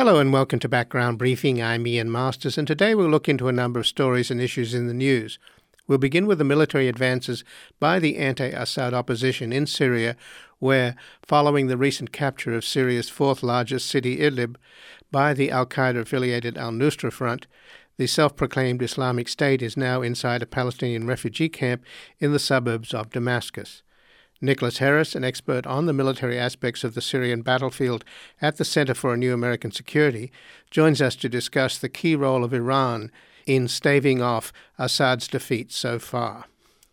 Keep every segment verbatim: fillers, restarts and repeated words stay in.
Hello and welcome to Background Briefing. I'm Ian Masters, and today we'll look into a number of stories and issues in the news. We'll begin with the military advances by the anti-Assad opposition in Syria, where, following the recent capture of Syria's fourth-largest city, Idlib, by the al-Qaeda-affiliated al-Nusra Front, the self-proclaimed Islamic State is now inside a Palestinian refugee camp in the suburbs of Damascus. Nicholas Harris, an expert on the military aspects of the Syrian battlefield at the Center for a New American Security, joins us to discuss the key role of Iran in staving off Assad's defeat so far.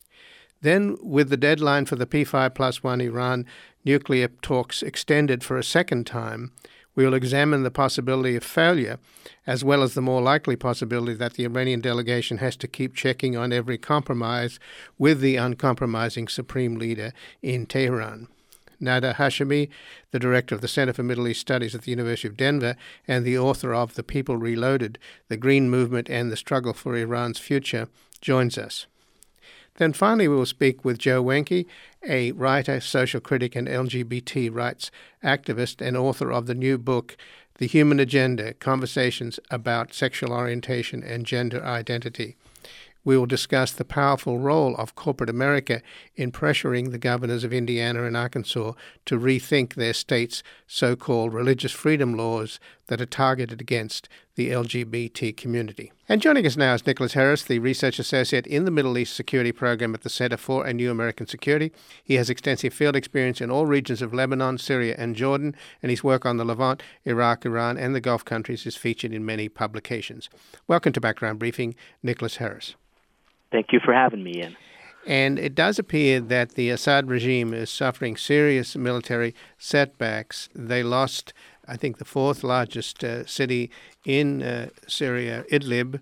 Then, with the deadline for the P five plus one Iran nuclear talks extended for a second time, we will examine the possibility of failure, as well as the more likely possibility that the Iranian delegation has to keep checking on every compromise with the uncompromising supreme leader in Tehran. Nada Hashemi, the director of the Center for Middle East Studies at the University of Denver and the author of The People Reloaded, The Green Movement and the Struggle for Iran's Future, joins us. Then finally we will speak with Joe Wenke, a writer, social critic and L G B T rights activist and author of the new book, The Human Agenda, Conversations about Sexual Orientation and Gender Identity. We will discuss the powerful role of corporate America in pressuring the governors of Indiana and Arkansas to rethink their state's so-called religious freedom laws that are targeted against the L G B T community. And joining us now is Nicholas Harris, the research associate in the Middle East Security Program at the Center for a New American Security. He has extensive field experience in all regions of Lebanon, Syria, and Jordan, and his work on the Levant, Iraq, Iran, and the Gulf countries is featured in many publications. Welcome to Background Briefing, Nicholas Harris. Thank you for having me, Ian. And it does appear that the Assad regime is suffering serious military setbacks. They lost, I think, the fourth largest uh, city in uh, Syria, Idlib,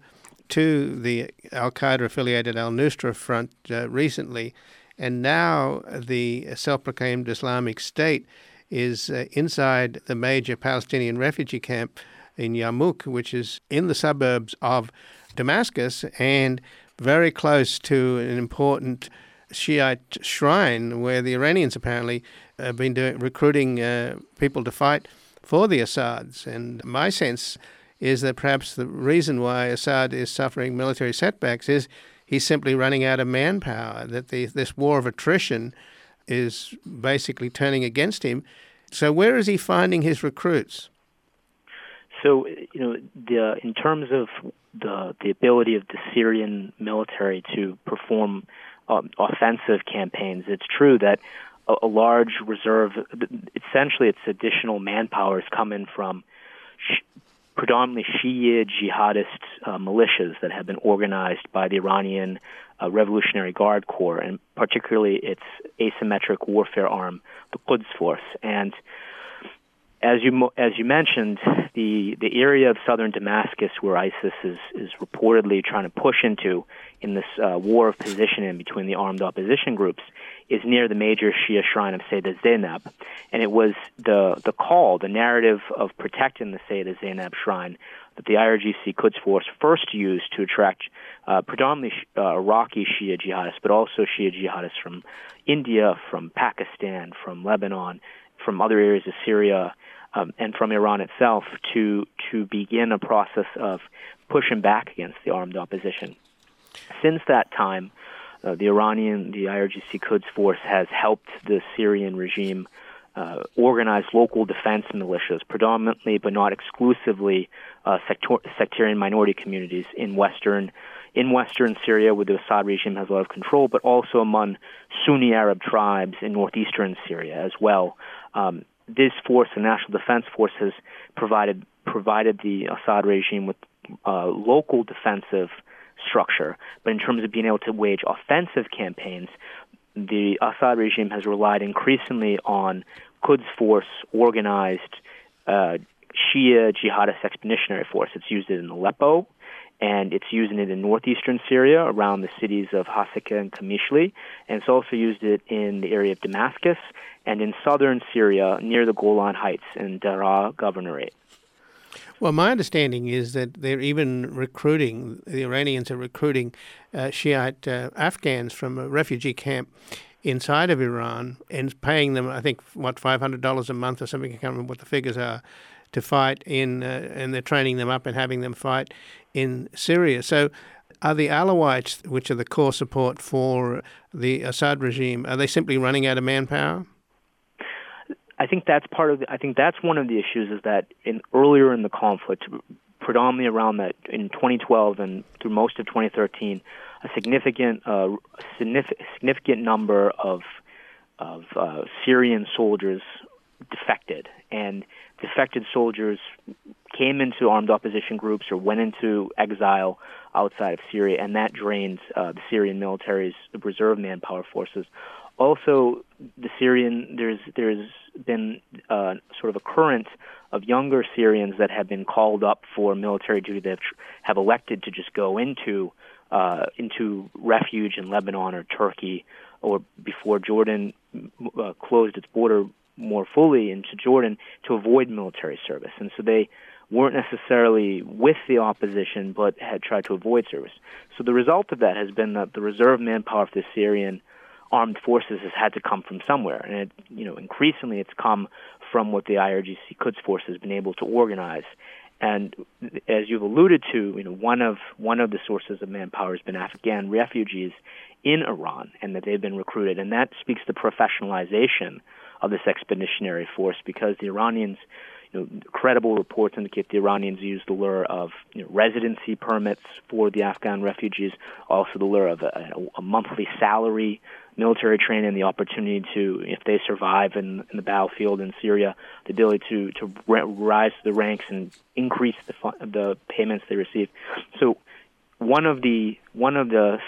to the al-Qaeda-affiliated al-Nusra Front uh, recently. And now the self-proclaimed Islamic State is uh, inside the major Palestinian refugee camp in Yarmouk, which is in the suburbs of Damascus and very close to an important Shiite shrine where the Iranians apparently have been doing, recruiting uh, people to fight for the Assads. And my sense is that perhaps the reason why Assad is suffering military setbacks is he's simply running out of manpower, that the, this war of attrition is basically turning against him. So where is he finding his recruits? So, you know, the, in terms of the the ability of the Syrian military to perform um, offensive campaigns, it's true that a, a large reserve, essentially its additional manpower, is coming from sh- predominantly Shia jihadist uh, militias that have been organized by the Iranian uh, Revolutionary Guard Corps, and particularly its asymmetric warfare arm, the Quds Force. And As you as you mentioned, the, the area of southern Damascus where ISIS is, is reportedly trying to push into in this uh, war of positioning between the armed opposition groups is near the major Shia shrine of Sayyidah Zainab. And it was the, the call, the narrative of protecting the Sayyidah Zainab shrine that the I R G C Quds Force first used to attract uh, predominantly uh, Iraqi Shia jihadists, but also Shia jihadists from India, from Pakistan, from Lebanon, from other areas of Syria, Um, and from Iran itself to to begin a process of pushing back against the armed opposition. Since that time, uh, the Iranian, the I R G C Quds Force has helped the Syrian regime uh, organize local defense militias, predominantly but not exclusively uh, sector- sectarian minority communities in western in western Syria, where the Assad regime has a lot of control, but also among Sunni Arab tribes in northeastern Syria as well. Um, This force, the National Defense Force, has provided provided the Assad regime with uh, local defensive structure. But in terms of being able to wage offensive campaigns, the Assad regime has relied increasingly on Quds Force organized uh, Shia jihadist expeditionary force. It's used it in Aleppo, and it's using it in northeastern Syria around the cities of Hasaka and Qamishli, and it's also used it in the area of Damascus and in southern Syria near the Golan Heights in Daraa Governorate. Well, my understanding is that they're even recruiting, the Iranians are recruiting uh, Shiite uh, Afghans from a refugee camp inside of Iran and paying them, I think, what, five hundred dollars a month or something, I can't remember what the figures are, to fight in, uh, and they're training them up and having them fight in Syria. So are the Alawites, which are the core support for the Assad regime, are they simply running out of manpower? I think that's part of. The, I think that's one of the issues is that in earlier in the conflict, predominantly around that in twenty twelve and through most of twenty thirteen, a significant, uh, significant, significant number of of uh, Syrian soldiers defected, and defected soldiers came into armed opposition groups or went into exile outside of Syria, and that drained uh, the Syrian military's reserve manpower forces. Also, the Syrian there's there's been uh, sort of a current of younger Syrians that have been called up for military duty that have elected to just go into uh, into refuge in Lebanon or Turkey, or before Jordan uh, closed its border more fully into Jordan, to avoid military service. And so they weren't necessarily with the opposition, but had tried to avoid service. So the result of that has been that the reserve manpower of the Syrian armed forces has had to come from somewhere. And, it, you know, increasingly it's come from what the I R G C Quds Force has been able to organize. And as you've alluded to, you know, one of one of the sources of manpower has been Afghan refugees in Iran, and that they've been recruited. And that speaks to professionalization of this expeditionary force, because the Iranians, you know, credible reports indicate the Iranians use the lure of, you know, residency permits for the Afghan refugees, also the lure of a, a monthly salary, military training, the opportunity to, if they survive in, in the battlefield in Syria, the ability to to rise to the ranks and increase the the payments they receive. So one of the one of the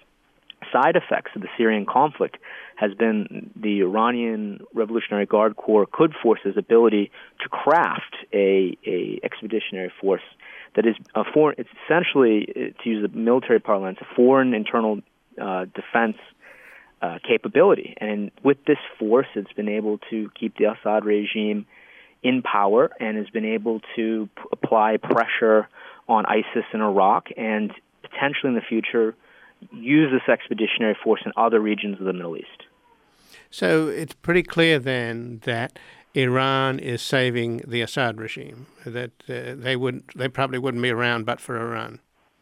side effects of the Syrian conflict has been the Iranian Revolutionary Guard Corps Quds Force's ability to craft a, a expeditionary force that is a foreign. It's essentially, to use the military parlance, a foreign internal uh, defense uh, capability. And with this force, it's been able to keep the Assad regime in power and has been able to p- apply pressure on ISIS in Iraq, and potentially in the future use this expeditionary force in other regions of the Middle East. So it's pretty clear then that Iran is saving the Assad regime, that uh, they would they probably wouldn't be around but for Iran.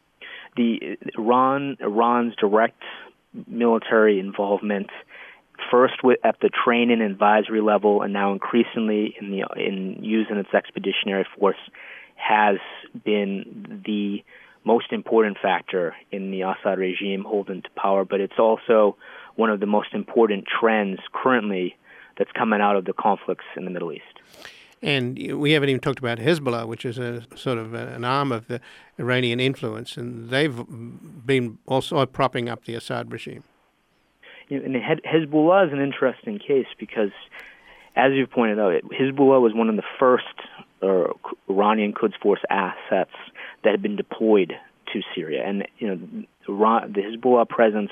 The Iran Iran's direct military involvement, first with, at the training and advisory level, and now increasingly in the in using its expeditionary force, has been the most important factor in the Assad regime holding to power. But it's also one of the most important trends currently that's coming out of the conflicts in the Middle East. And we haven't even talked about Hezbollah, which is a sort of an arm of the Iranian influence, and they've been also propping up the Assad regime. You know, and Hezbollah is an interesting case because, as you've pointed out, Hezbollah was one of the first uh, Iranian Quds Force assets that had been deployed to Syria. And, you know, Iran, the Hezbollah presence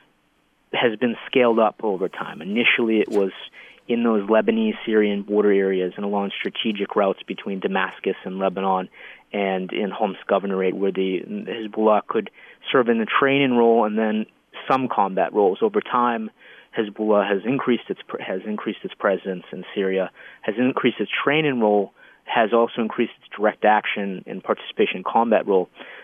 has been scaled up over time. Initially, it was in those Lebanese-Syrian border areas and along strategic routes between Damascus and Lebanon and in Homs Governorate, where the Hezbollah could serve in the training role and then some combat roles. Over time, Hezbollah has increased its has increased its presence in Syria, has increased its training role, has also increased its direct action and participation in combat role.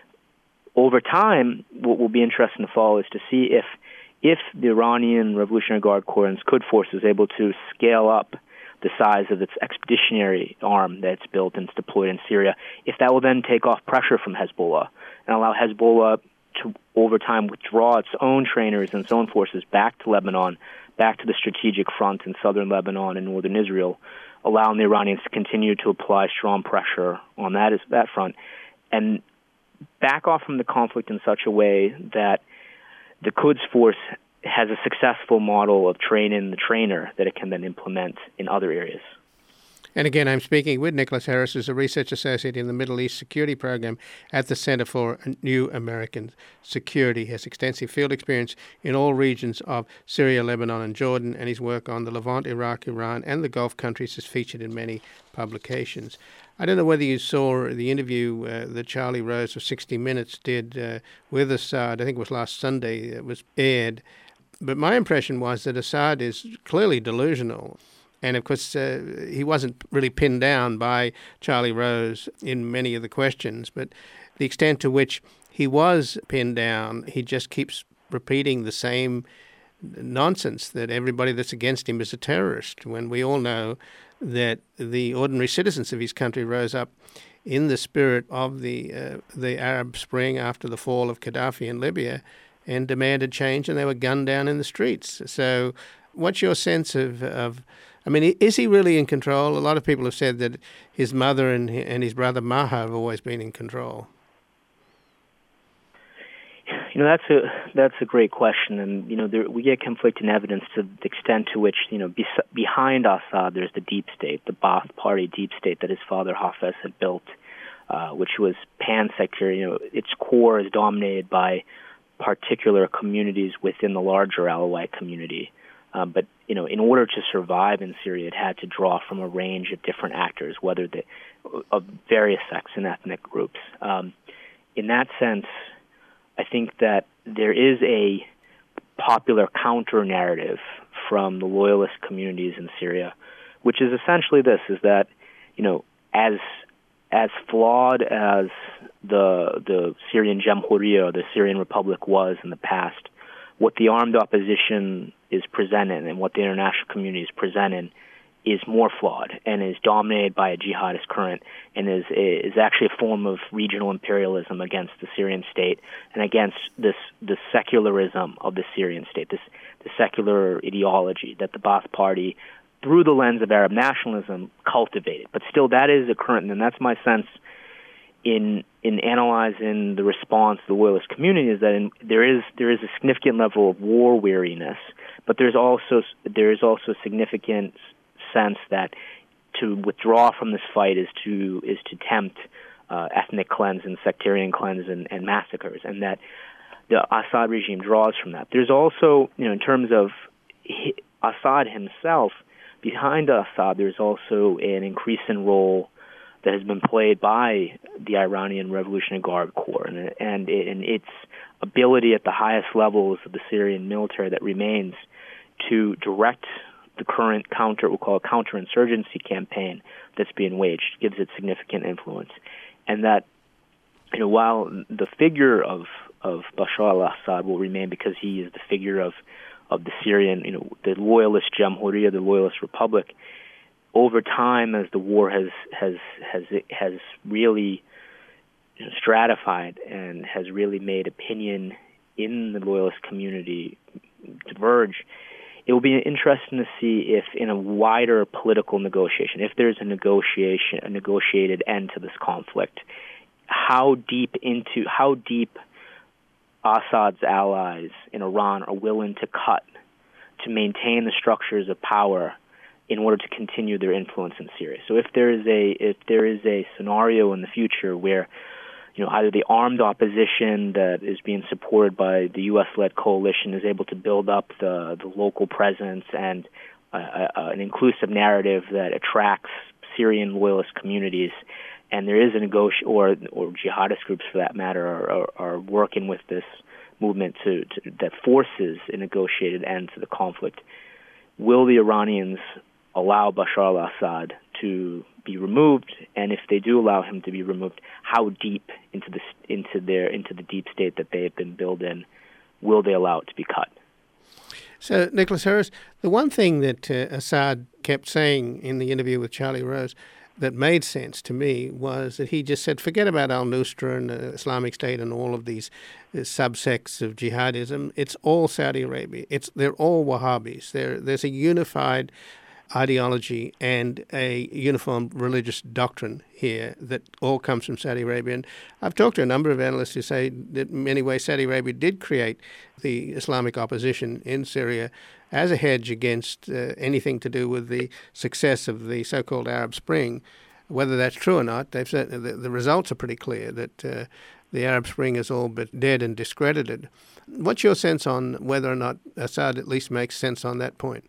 Over time, what will be interesting to follow is to see if if the Iranian Revolutionary Guard Corps and its Quds Force is able to scale up the size of its expeditionary arm that's built and it's deployed in Syria, if that will then take off pressure from Hezbollah and allow Hezbollah to, over time, withdraw its own trainers and its own forces back to Lebanon, back to the strategic front in southern Lebanon and northern Israel, allowing the Iranians to continue to apply strong pressure on that that front, and back off from the conflict in such a way that the Quds Force has a successful model of training the trainer that it can then implement in other areas. And again, I'm speaking with Nicholas Harris, who's a research associate in the Middle East Security Program at the Center for New American Security. He has extensive field experience in all regions of Syria, Lebanon, and Jordan, and his work on the Levant, Iraq, Iran, and the Gulf countries is featured in many publications. I don't know whether you saw the interview uh, that Charlie Rose of sixty minutes did uh, with Assad. I think it was last Sunday it was aired. But my impression was that Assad is clearly delusional. And, of course, uh, he wasn't really pinned down by Charlie Rose in many of the questions, but the extent to which he was pinned down, he just keeps repeating the same nonsense that everybody that's against him is a terrorist, when we all know that the ordinary citizens of his country rose up in the spirit of the uh, the Arab Spring after the fall of Gaddafi in Libya and demanded change, and they were gunned down in the streets. So what's your sense of, of I mean, is he really in control? A lot of people have said that his mother and and his brother Maha have always been in control. You know, that's a that's a great question, and you know, there, we get conflicting evidence to the extent to which, you know, be, behind Assad there's the deep state, the Ba'ath Party deep state that his father Hafez had built, uh, which was pan-sectarian. You know, its core is dominated by particular communities within the larger Alawite community. Um, but you know, in order to survive in Syria, it had to draw from a range of different actors, whether they of various sects and ethnic groups. Um, in that sense, I think that there is a popular counter-narrative from the loyalist communities in Syria, which is essentially this, is that, you know, as as flawed as the the Syrian Jamhuriya, or the Syrian Republic, was in the past, what the armed opposition is presenting and what the international community is presenting is more flawed and is dominated by a jihadist current and is is actually a form of regional imperialism against the Syrian state and against this the secularism of the Syrian state, this the secular ideology that the Ba'ath Party, through the lens of Arab nationalism, cultivated. But still, that is a current, and that's my sense in in analyzing the response of the loyalist community, is that in, there is there is a significant level of war weariness, but there's also there is also significant sense that to withdraw from this fight is to is to tempt uh, ethnic cleanse and sectarian cleanse and, and massacres, and that the Assad regime draws from that. There's also, you know, in terms of he, Assad himself, behind Assad, there's also an increasing role that has been played by the Iranian Revolutionary Guard Corps and and, and its ability at the highest levels of the Syrian military that remains to direct the current counter, we'll call it counterinsurgency campaign that's being waged, gives it significant influence. And that, you know, while the figure of, of Bashar al-Assad will remain because he is the figure of, of the Syrian, you know, the loyalist Jamhuriya, the loyalist republic, over time as the war has, has, has, has really, you know, stratified and has really made opinion in the loyalist community diverge, it will be interesting to see if, in a wider political negotiation, if there's a negotiation, a negotiated end to this conflict, how deep into how deep Assad's allies in Iran are willing to cut to maintain the structures of power in order to continue their influence in Syria. So, if there is a if there is a scenario in the future where, you know, either the armed opposition that is being supported by the U S-led coalition is able to build up the, the local presence and uh, uh, an inclusive narrative that attracts Syrian loyalist communities, and there is a negotiation, or or jihadist groups for that matter, are, are, are working with this movement to, to that forces a negotiated end to the conflict. Will the Iranians allow Bashar al-Assad to be removed, and if they do allow him to be removed, how deep into the into their into the deep state that they have been building will they allow it to be cut? So, Nicholas Harris, the one thing that uh, Assad kept saying in the interview with Charlie Rose that made sense to me was that he just said, forget about al-Nusra and the Islamic State and all of these uh, subsects of jihadism. It's all Saudi Arabia. It's they're all Wahhabis. There, there's a unified ideology and a uniform religious doctrine here that all comes from Saudi Arabia. And I've talked to a number of analysts who say that in many ways Saudi Arabia did create the Islamic opposition in Syria as a hedge against uh, anything to do with the success of the so-called Arab Spring. Whether that's true or not, they've said the, the results are pretty clear that uh, the Arab Spring is all but dead and discredited. What's your sense on whether or not Assad at least makes sense on that point?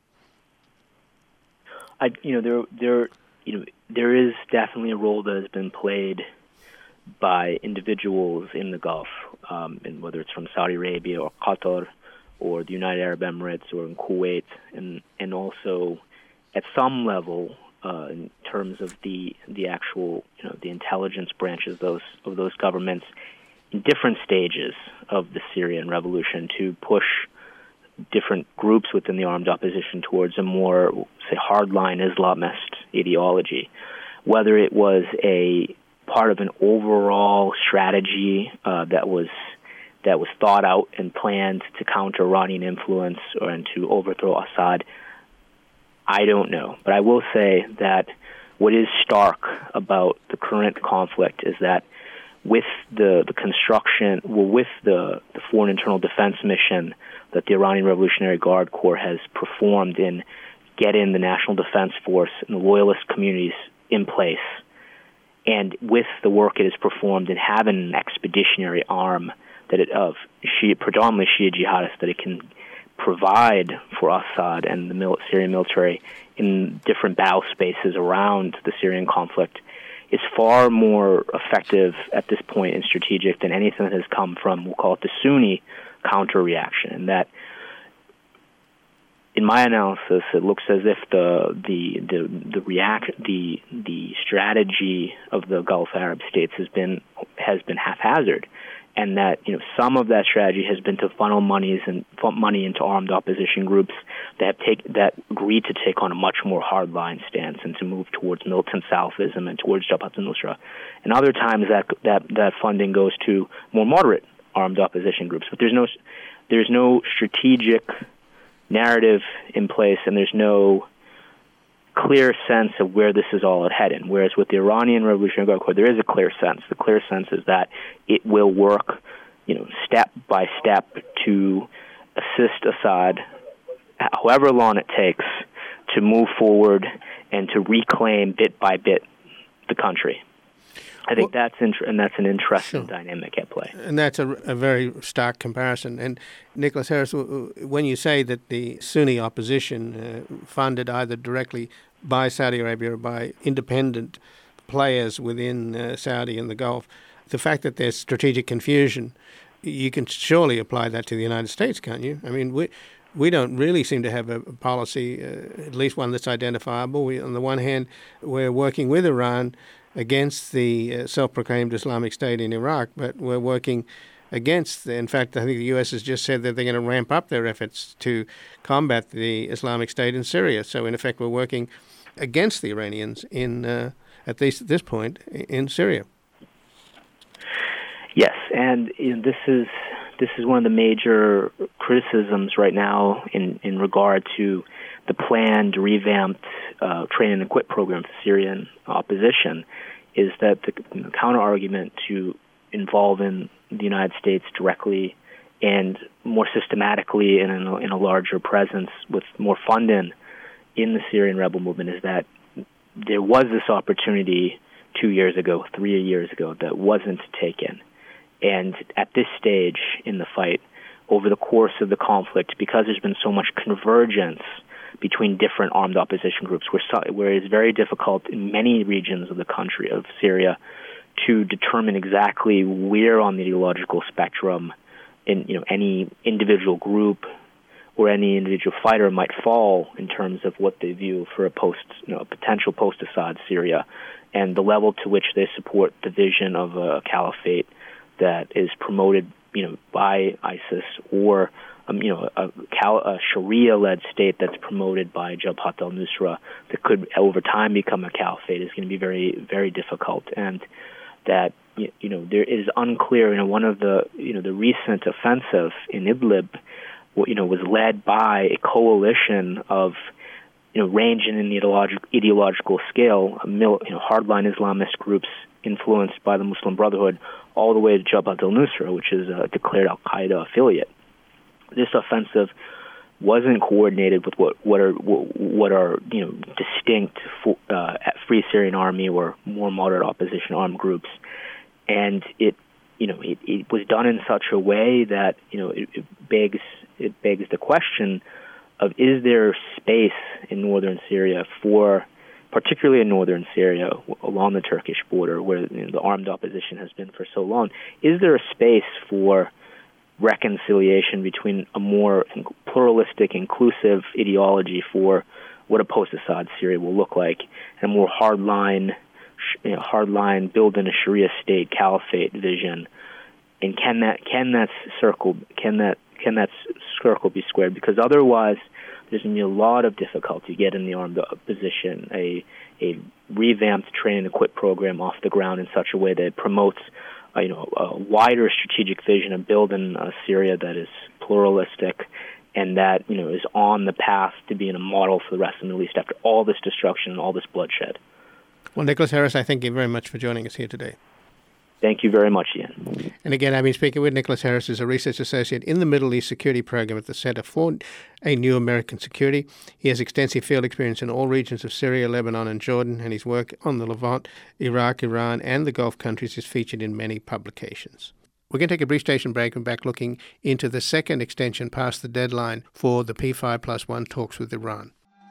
I, you know, there, there, you know, there is definitely a role that has been played by individuals in the Gulf, um, and whether it's from Saudi Arabia or Qatar or the United Arab Emirates or in Kuwait, and and also at some level, uh, in terms of the the actual, you know, the intelligence branches of those of those governments in different stages of the Syrian revolution to push different groups within the armed opposition towards a more, say, hardline Islamist ideology. Whether it was a part of an overall strategy uh, that was that was thought out and planned to counter Iranian influence or and to overthrow Assad, I don't know. But I will say that what is stark about the current conflict is that with the, the construction, well, with the, the foreign internal defense mission that the Iranian Revolutionary Guard Corps has performed in getting the National Defense Force and the loyalist communities in place, and with the work it has performed in having an expeditionary arm that it, of Shia, predominantly Shia jihadists that it can provide for Assad and the mil- Syrian military in different battle spaces around the Syrian conflict, is far more effective at this point and strategic than anything that has come from, we'll call it the Sunni counter-reaction. And that, in my analysis, it looks as if the the the the react the the strategy of the Gulf Arab states has been has been haphazard, and that, you know, some of that strategy has been to funnel monies and money into armed opposition groups that have take that agree to take on a much more hardline stance and to move towards militant Salafism and towards Jabhat al-Nusra. And other times that that that funding goes to more moderate armed opposition groups. But there's no there's no strategic narrative in place, and there's no clear sense of where this is all heading. Whereas with the Iranian Revolutionary Guard Corps, there is a clear sense. The clear sense is that it will work, you know, step by step to assist Assad, however long it takes, to move forward and to reclaim bit by bit the country. I think well, that's int- and that's an interesting sure. dynamic at play. And that's a, a very stark comparison. And Nicholas Harris, when you say that the Sunni opposition, uh, funded either directly by Saudi Arabia or by independent players within uh, Saudi and the Gulf, the fact that there's strategic confusion, you can surely apply that to the United States, can't you? I mean, we we don't really seem to have a policy, uh, at least one that's identifiable. We, on the one hand, we're working with Iran against the uh, self-proclaimed Islamic State in Iraq, but we're working against, the, in fact, I think the U S has just said that they're going to ramp up their efforts to combat the Islamic State in Syria. So, in effect, we're working against the Iranians in, uh, at least at this point, in Syria. Yes, and you know, this is this is one of the major criticisms right now in, in regard to the planned revamped uh, train and equip program for Syrian opposition, is that the you know, counter-argument to involving the United States directly and more systematically and in a, in a larger presence with more funding in the Syrian rebel movement is that there was this opportunity two years ago, three years ago, that wasn't taken. And at this stage in the fight, over the course of the conflict, because there's been so much convergence between different armed opposition groups, where, where it's very difficult in many regions of the country, of Syria, to determine exactly where on the ideological spectrum in, you know, any individual group or any individual fighter might fall in terms of what they view for a post, you know, a potential post-Assad Syria, and the level to which they support the vision of a caliphate that is promoted, you know, by ISIS, or um, you know, a, Cal- a Sharia-led state that's promoted by Jabhat al-Nusra that could, over time, become a caliphate is going to be very, very difficult. And that, you know, there is unclear. You know, one of the, you know, the recent offensive in Idlib, you know, was led by a coalition of, you know, ranging in the ideological, ideological scale, you know, hardline Islamist groups influenced by the Muslim Brotherhood, all the way to Jabhat al-Nusra, which is a declared al-Qaeda affiliate. This offensive wasn't coordinated with what, what are what are you know distinct uh, Free Syrian Army or more moderate opposition armed groups, and it you know it, it was done in such a way that you know it, it begs it begs the question of, is there space in northern Syria for, particularly in northern Syria along the Turkish border where you know, the armed opposition has been for so long, is there a space for reconciliation between a more pluralistic, inclusive ideology for what a post-Assad Syria will look like, and a more hardline, you know, hardline build in a Sharia state caliphate vision. And can that can that circle can that can that circle be squared? Because otherwise, there's going to be a lot of difficulty getting the armed opposition a a revamped train and equip program off the ground in such a way that it promotes uh, you know a wider strategic vision of building a Syria that is pluralistic and that you know is on the path to being a model for the rest of the Middle East after all this destruction and all this bloodshed. Well, Nicholas Harris, I thank you very much for joining us here today. Thank you very much, Ian. And again, I've been speaking with Nicholas Harris, who's a research associate in the Middle East Security Program at the Center for a New American Security. He has extensive field experience in all regions of Syria, Lebanon, and Jordan, and his work on the Levant, Iraq, Iran, and the Gulf countries is featured in many publications. We're going to take a brief station break and back looking into the second extension past the deadline for the P five plus one talks with Iran.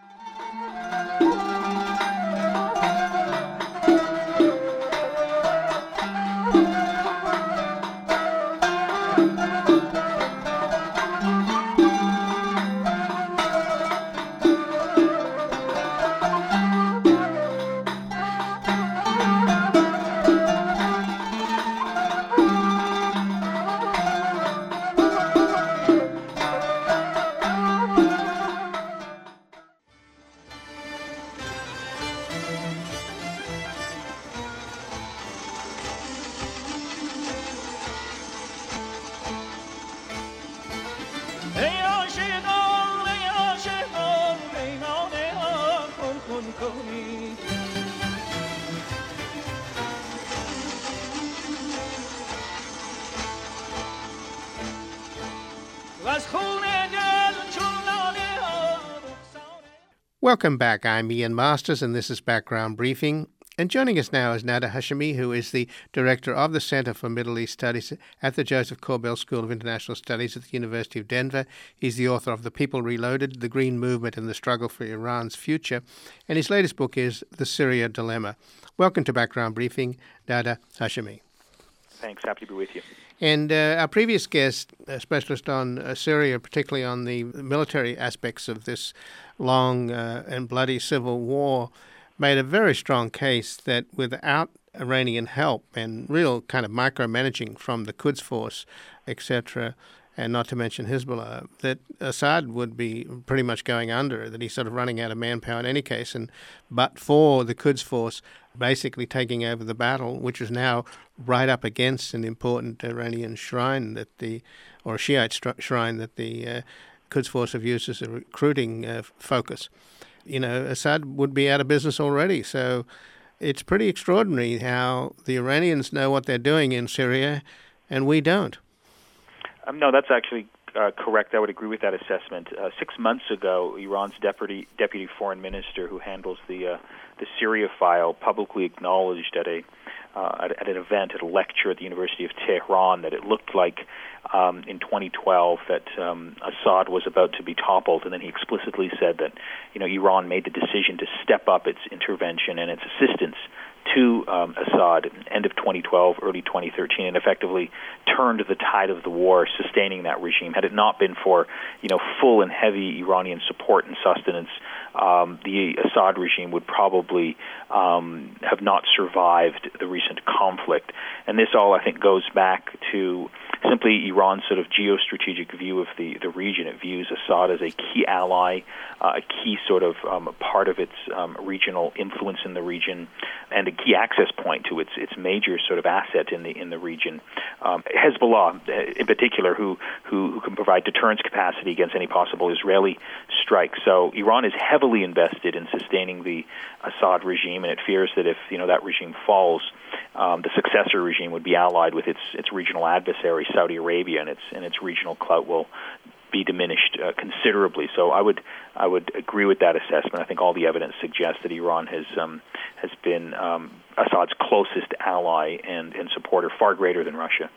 Welcome back. I'm Ian Masters, and this is Background Briefing. And joining us now is Nada Hashemi, who is the director of the Center for Middle East Studies at the Joseph Corbell School of International Studies at the University of Denver. He's the author of The People Reloaded, The Green Movement and the Struggle for Iran's Future. And his latest book is The Syria Dilemma. Welcome to Background Briefing, Nada Hashemi. Thanks. Happy to be with you. And uh, our previous guest, a specialist on uh, Syria, particularly on the military aspects of this long uh, and bloody civil war, made a very strong case that without Iranian help and real kind of micromanaging from the Quds Force, et cetera, and not to mention Hezbollah, that Assad would be pretty much going under, that he's sort of running out of manpower in any case. And but for the Quds Force basically taking over the battle, which is now right up against an important Iranian shrine that the, or Shiite stri- shrine that the uh, Quds Force have used as a recruiting uh, focus. You know, Assad would be out of business already. So it's pretty extraordinary how the Iranians know what they're doing in Syria and we don't. Um, no, that's actually uh, correct. I would agree with that assessment. Uh, six months ago, Iran's deputy deputy foreign minister, who handles the uh, the Syria file, publicly acknowledged at a uh, at, at an event, at a lecture at the University of Tehran, that it looked like um, in twenty twelve that um, Assad was about to be toppled, and then he explicitly said that you know Iran made the decision to step up its intervention and its assistance to um, Assad end of twenty twelve, early twenty thirteen, and effectively turned the tide of the war, sustaining that regime. Had it not been for, you know, full and heavy Iranian support and sustenance, um, the Assad regime would probably um, have not survived the recent conflict. And this all, I think, goes back to simply Iran's sort of geostrategic view of the, the region. It views Assad as a key ally, uh, a key sort of um, part of its um, regional influence in the region, and a key access point to its its major sort of asset in the in the region. Um, Hezbollah, in particular, who, who who can provide deterrence capacity against any possible Israeli strike. So Iran is heavily invested in sustaining the Assad regime, and it fears that if you know that regime falls, um, the successor regime would be allied with its its regional adversary, Saudi Arabia, and its and its regional clout will be diminished uh, considerably. So I would I would agree with that assessment. I think all the evidence suggests that Iran has um, has been um, Assad's closest ally and, and supporter, far greater than Russia.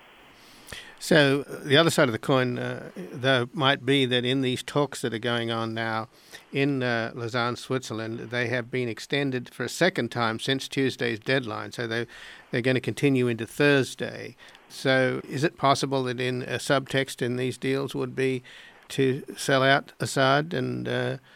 So the other side of the coin, uh, though, might be that in these talks that are going on now in uh, Lausanne, Switzerland, they have been extended for a second time since Tuesday's deadline. So they they're going to continue into Thursday. So is it possible that in a subtext in these deals would be to sell out Assad and uh,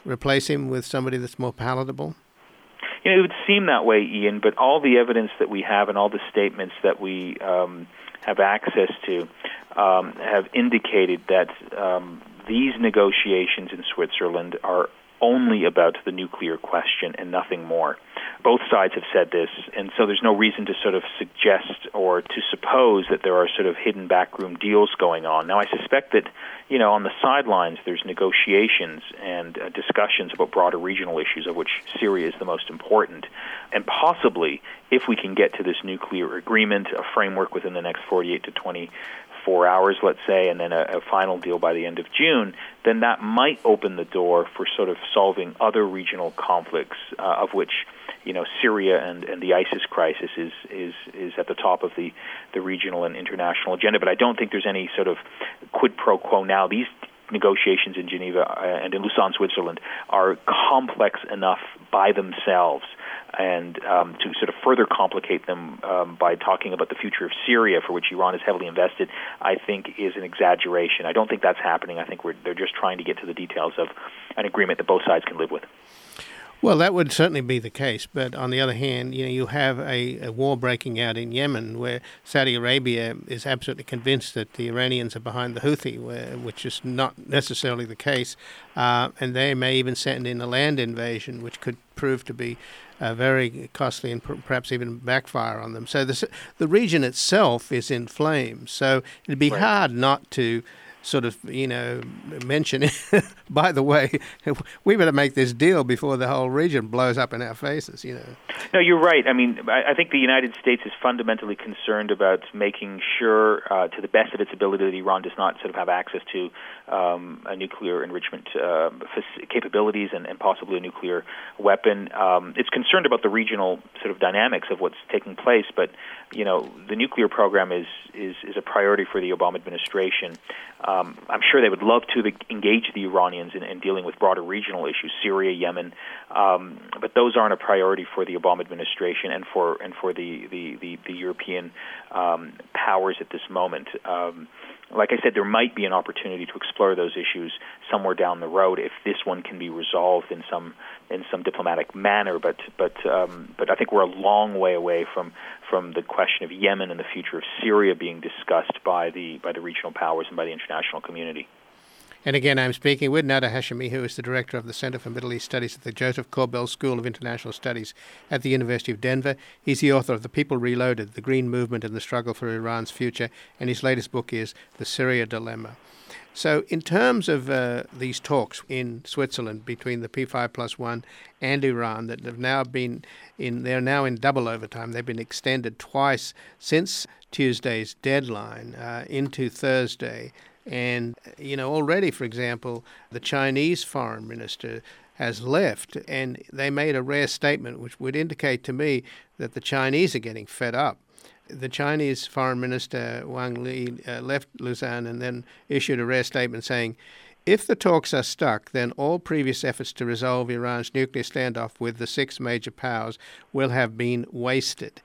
replace him with somebody that's more palatable? You know, it would seem that way, Ian, but all the evidence that we have and all the statements that we um, have access to um, have indicated that um, these negotiations in Switzerland are only about the nuclear question and nothing more. Both sides have said this, and so there's no reason to sort of suggest or to suppose that there are sort of hidden backroom deals going on. Now, I suspect that, you know, on the sidelines there's negotiations and uh, discussions about broader regional issues, of which Syria is the most important. And possibly, if we can get to this nuclear agreement, a framework within the next forty-eight to twenty-four hours, let's say, and then a, a final deal by the end of June, then that might open the door for sort of solving other regional conflicts, uh, of which, you know, Syria and, and the ISIS crisis is, is, is at the top of the, the regional and international agenda. But I don't think there's any sort of quid pro quo now. These negotiations in Geneva and in Lausanne, Switzerland, are complex enough by themselves. And um, to sort of further complicate them um, by talking about the future of Syria, for which Iran is heavily invested, I think is an exaggeration. I don't think that's happening. I think we're, they're just trying to get to the details of an agreement that both sides can live with. Well, that would certainly be the case. But on the other hand, you know, you have a, a war breaking out in Yemen where Saudi Arabia is absolutely convinced that the Iranians are behind the Houthi, where, which is not necessarily the case. Uh, and they may even send in a land invasion, which could prove to be uh, very costly and per- perhaps even backfire on them. So this, the region itself is in flames. So it'd be right. hard not to sort of, you know, mention it. By the way, we better make this deal before the whole region blows up in our faces, you know. No, you're right. I mean, I think the United States is fundamentally concerned about making sure, uh, to the best of its ability, that Iran does not sort of have access to um, a nuclear enrichment uh, capabilities and, and possibly a nuclear weapon. Um, it's concerned about the regional sort of dynamics of what's taking place, but, you know, the nuclear program is, is, is a priority for the Obama administration. Um, I'm sure they would love to the, engage the Iranians in, in dealing with broader regional issues, Syria, Yemen, um, but those aren't a priority for the Obama administration and for and for the the, the, the European um, powers at this moment. Um, like I said, there might be an opportunity to explore those issues somewhere down the road if this one can be resolved in some in some diplomatic manner. But but um, but I think we're a long way away from from the question of Yemen and the future of Syria being discussed by the by the regional powers and by the international community. And again, I'm speaking with Nader Hashemi, who is the director of the Center for Middle East Studies at the Joseph Korbel School of International Studies at the University of Denver. He's the author of The People Reloaded, The Green Movement and the Struggle for Iran's Future, and his latest book is The Syria Dilemma. So in terms of uh, these talks in Switzerland between the P five plus one and Iran that have now been in, they're now in double overtime. They've been extended twice since Tuesday's deadline uh, into Thursday. And, you know, already, for example, the Chinese foreign minister has left, and they made a rare statement which would indicate to me that the Chinese are getting fed up. The Chinese foreign minister, Wang Li, uh, left Lausanne and then issued a rare statement saying, if the talks are stuck, then all previous efforts to resolve Iran's nuclear standoff with the six major powers will have been wasted.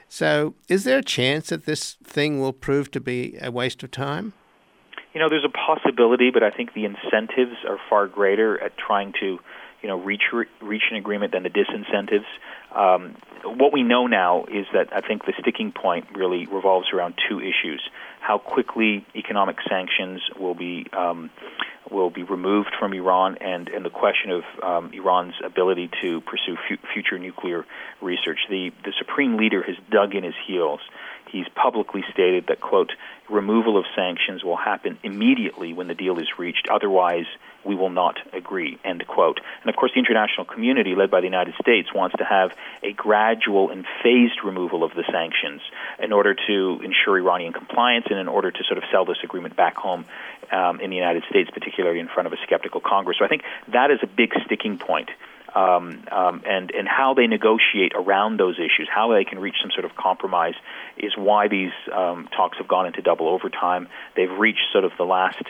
So is there a chance that this thing will prove to be a waste of time? You know, there's a possibility, but I think the incentives are far greater at trying to, you know, reach reach an agreement than the disincentives. Um, what we know now is that I think the sticking point really revolves around two issues: how quickly economic sanctions will be um, will be removed from Iran, and, and the question of um, Iran's ability to pursue fu- future nuclear research. The the supreme leader has dug in his heels. He's publicly stated that, quote, removal of sanctions will happen immediately when the deal is reached. Otherwise, we will not agree, end quote. And, of course, the international community, led by the United States, wants to have a gradual and phased removal of the sanctions in order to ensure Iranian compliance and in order to sort of sell this agreement back home um, in the United States, particularly in front of a skeptical Congress. So I think that is a big sticking point. Um, um, and, and how they negotiate around those issues, how they can reach some sort of compromise, is why these um, talks have gone into double overtime. They've reached sort of the last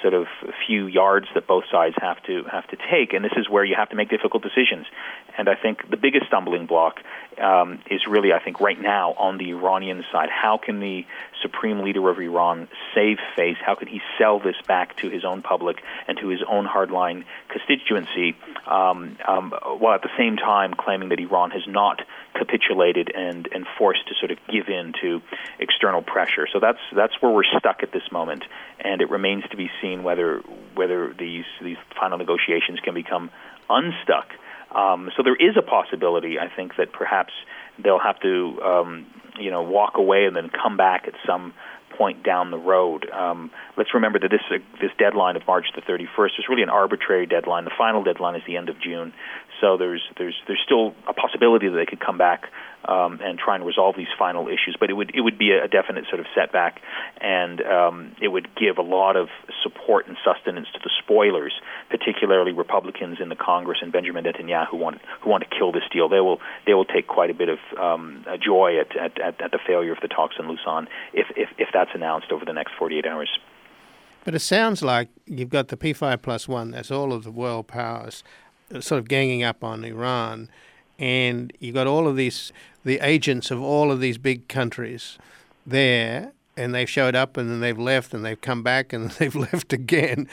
sort of few yards that both sides have to have to take, and this is where you have to make difficult decisions. And I think the biggest stumbling block um, is really, I think, right now on the Iranian side. How can the supreme leader of Iran save face? How can he sell this back to his own public and to his own hardline constituency, um, um, while at the same time claiming that Iran has not capitulated and, and forced to sort of give in to external pressure? So that's that's where we're stuck at this moment, and it remains to be seen whether whether these these final negotiations can become unstuck. Um, so there is a possibility, I think, that perhaps they'll have to, um, you know, walk away and then come back at some point down the road. Um, let's remember that this uh, this deadline of March the thirty-first is really an arbitrary deadline. The final deadline is the end of June. So there's there's there's still a possibility that they could come back um, and try and resolve these final issues, but it would it would be a definite sort of setback, and um, it would give a lot of support and sustenance to the spoilers, particularly Republicans in the Congress and Benjamin Netanyahu who want who want to kill this deal. They will they will take quite a bit of um, joy at, at, at, at the failure of the talks in Lausanne if, if if that's announced over the next forty-eight hours. But it sounds like you've got the P five plus one, that's all of the world powers sort of ganging up on Iran, and you've got all of these, the agents of all of these big countries there, and they've showed up and then they've left and they've come back and they've left again.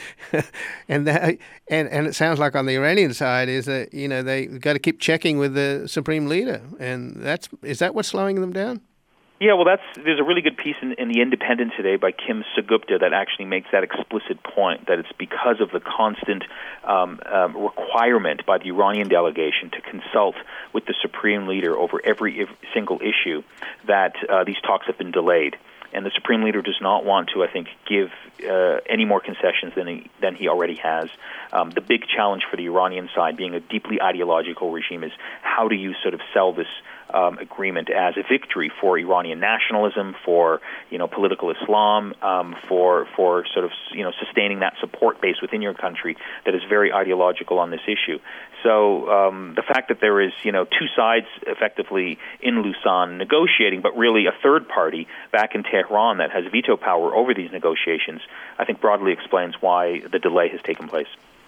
and that, and and it sounds like on the Iranian side is that, you know, they've got to keep checking with the supreme leader, and that's is that what's slowing them down? Yeah, well, that's there's a really good piece in, in The Independent today by Kim Sagupta that actually makes that explicit point, that it's because of the constant um, um, requirement by the Iranian delegation to consult with the supreme leader over every, every single issue that uh, these talks have been delayed. And the supreme leader does not want to, I think, give uh, any more concessions than he than he already has. Um, the big challenge for the Iranian side, being a deeply ideological regime, is how do you sort of sell this um, agreement as a victory for Iranian nationalism, for you know political Islam, um, for for sort of you know sustaining that support base within your country that is very ideological on this issue. So um, the fact that there is you know two sides effectively in Lausanne negotiating, but really a third party back in Tehran that has veto power over these negotiations, I think broadly explains why the delay has taken place.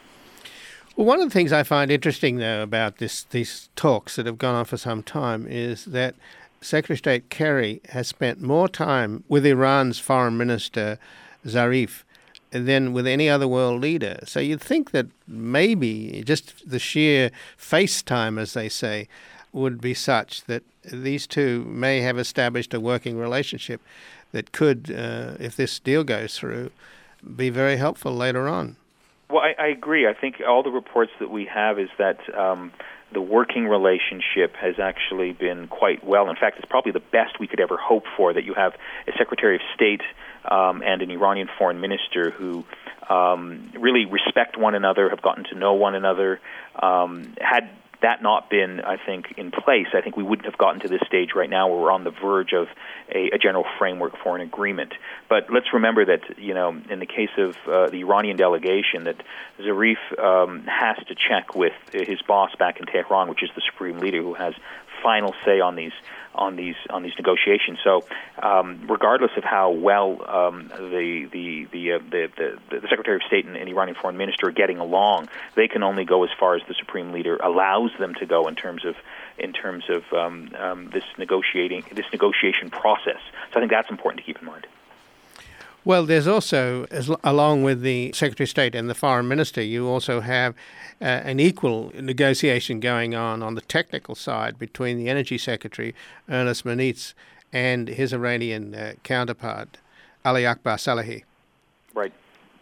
Well, one of the things I find interesting, though, about this these talks that have gone on for some time is that Secretary of State Kerry has spent more time with Iran's Foreign Minister Zarif than with any other world leader. So you'd think that maybe just the sheer face time, as they say, would be such that these two may have established a working relationship that could, uh, if this deal goes through, be very helpful later on. Well, I, I agree. I think all the reports that we have is that um, the working relationship has actually been quite well. In fact, it's probably the best we could ever hope for, that you have a Secretary of State um, and an Iranian foreign minister who um, really respect one another, have gotten to know one another. Um, had that not been, I think, in place, I think we wouldn't have gotten to this stage right now where we're on the verge of a, a general framework for an agreement. But let's remember that, you know, in the case of uh, the Iranian delegation, that Zarif um, has to check with his boss back in Tehran, which is the supreme leader, who has final say on these on these on these negotiations. So, um, regardless of how well um, the the the, uh, the the the Secretary of State and, and Iranian Foreign Minister are getting along, they can only go as far as the supreme leader allows them to go in terms of in terms of um, um, this negotiating this negotiation process. So, I think that's important to keep in mind. Well, there's also, as, along with the Secretary of State and the Foreign Minister, you also have uh, an equal negotiation going on on the technical side between the Energy Secretary, Ernest Moniz, and his Iranian uh, counterpart, Ali Akbar Salehi. Right.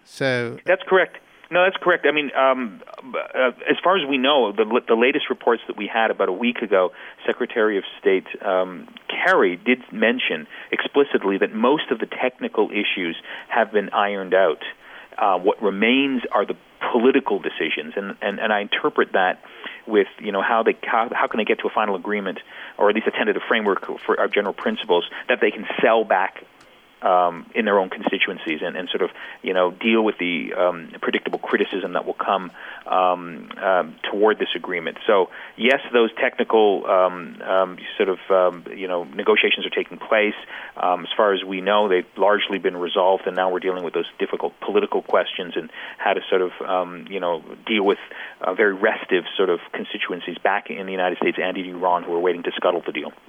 So that's correct. No, that's correct. I mean, um, uh, as far as we know, the, the latest reports that we had about a week ago, Secretary of State um, Kerry did mention explicitly that most of the technical issues have been ironed out. Uh, what remains are the political decisions, and, and, and I interpret that with, you know, how they how, how can they get to a final agreement, or at least a tentative framework for our general principles that they can sell back um, in their own constituencies and, and sort of, you know, deal with the um, predictable criticism that will come um, um, toward this agreement. So, yes, those technical um, um, sort of, um, you know, negotiations are taking place. Um, as far as we know, they've largely been resolved, and now we're dealing with those difficult political questions and how to sort of, um, you know, deal with uh, very restive sort of constituencies back in the United States and in Iran who are waiting to scuttle the deal.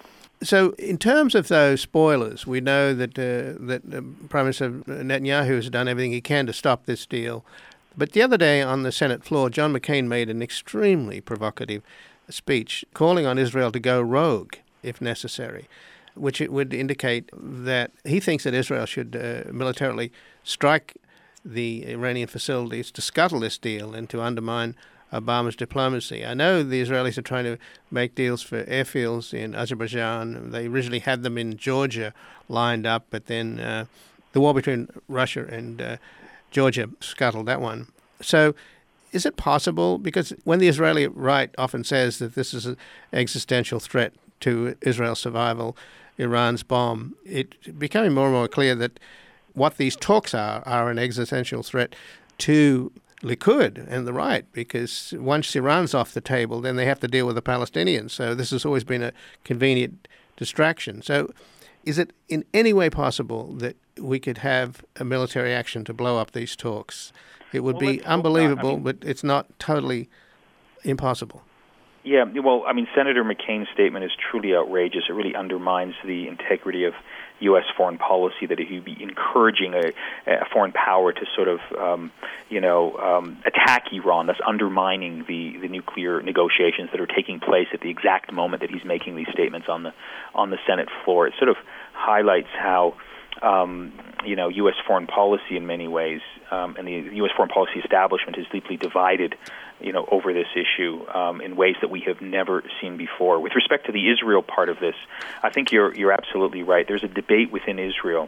So in terms of those spoilers, we know that uh, that uh, Prime Minister Netanyahu has done everything he can to stop this deal. But the other day on the Senate floor, John McCain made an extremely provocative speech calling on Israel to go rogue if necessary, which it would indicate that he thinks that Israel should uh, militarily strike the Iranian facilities to scuttle this deal and to undermine Obama's diplomacy. I know the Israelis are trying to make deals for airfields in Azerbaijan. They originally had them in Georgia lined up, but then uh, the war between Russia and uh, Georgia scuttled that one. So is it possible, because when the Israeli right often says that this is an existential threat to Israel's survival, Iran's bomb, it's becoming more and more clear that what these talks are are an existential threat to Likud and the right, because once Iran's off the table, then they have to deal with the Palestinians. So this has always been a convenient distraction. So is it in any way possible that we could have a military action to blow up these talks? It would well, be unbelievable, I mean, but it's not totally impossible. Yeah, well, I mean, Senator McCain's statement is truly outrageous. It really undermines the integrity of U S foreign policy, that he'd be encouraging a, a foreign power to sort of, um, you know, um, attack Iran, thus undermining the, the nuclear negotiations that are taking place at the exact moment that he's making these statements on the on the Senate floor. It sort of highlights how, um, you know, U S foreign policy in many ways, um, and the U S foreign policy establishment is deeply divided, you know, over this issue um, in ways that we have never seen before. With respect to the Israel part of this, I think you're you're absolutely right. There's a debate within Israel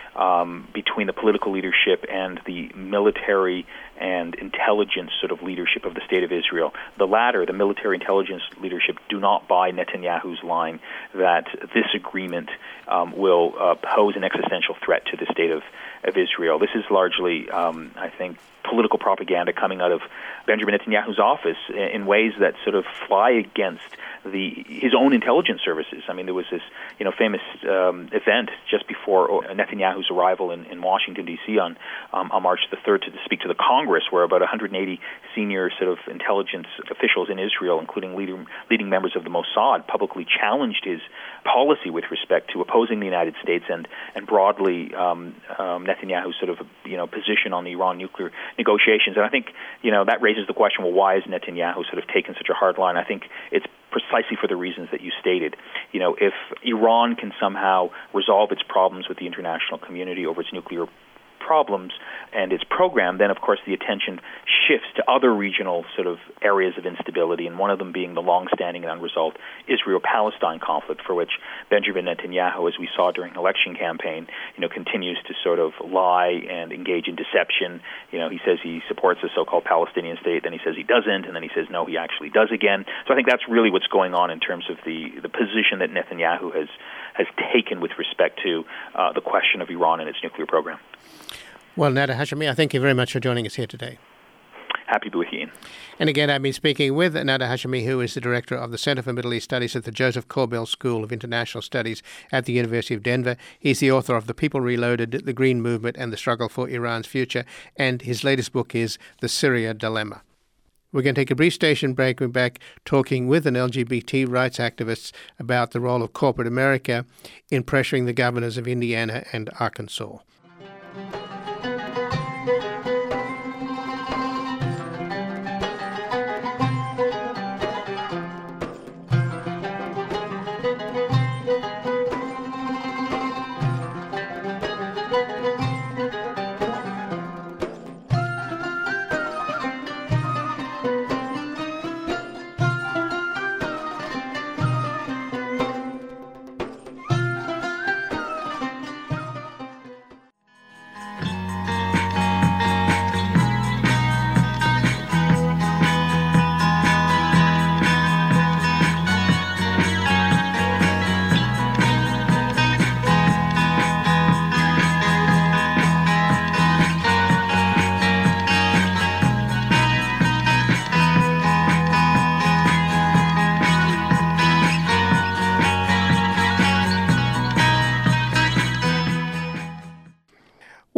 um, between the political leadership and the military and intelligence sort of leadership of the State of Israel. The latter, the military intelligence leadership, do not buy Netanyahu's line that this agreement um, will uh, pose an existential threat to the State of, of Israel. This is largely, um, I think, political propaganda coming out of Benjamin Netanyahu's office in ways that sort of fly against the his own intelligence services. I mean, there was this, you know, famous um, event just before Netanyahu's arrival in, in Washington, D C on um, on March the third to speak to the Congress, where about one hundred eighty senior sort of intelligence officials in Israel, including leading, leading members of the Mossad, publicly challenged his policy with respect to opposing the United States and and broadly um, um, Netanyahu's sort of, you know, position on the Iran nuclear negotiations. And I think, you know, that raises the question, well, why is Netanyahu sort of taken such a hard line? I think it's precisely for the reasons that you stated. You know, if Iran can somehow resolve its problems with the international community over its nuclear problems and its program, then of course the attention shifts to other regional sort of areas of instability, and one of them being the long-standing and unresolved Israel-Palestine conflict, for which Benjamin Netanyahu, as we saw during the election campaign, you know, continues to sort of lie and engage in deception. You know, he says he supports a so-called Palestinian state, then he says he doesn't, and then he says no, he actually does again. So I think that's really what's going on in terms of the, the position that Netanyahu has has taken with respect to uh, the question of Iran and its nuclear program. Well, Nader Hashemi, I thank you very much for joining us here today. Happy to be with you, Ian. And again, I've been speaking with Nader Hashemi, who is the director of the Center for Middle East Studies at the Joseph Corbell School of International Studies at the University of Denver. He's the author of The People Reloaded, The Green Movement and the Struggle for Iran's Future, and his latest book is The Syria Dilemma. We're going to take a brief station break. We're back talking with an L G B T rights activist about the role of corporate America in pressuring the governors of Indiana and Arkansas.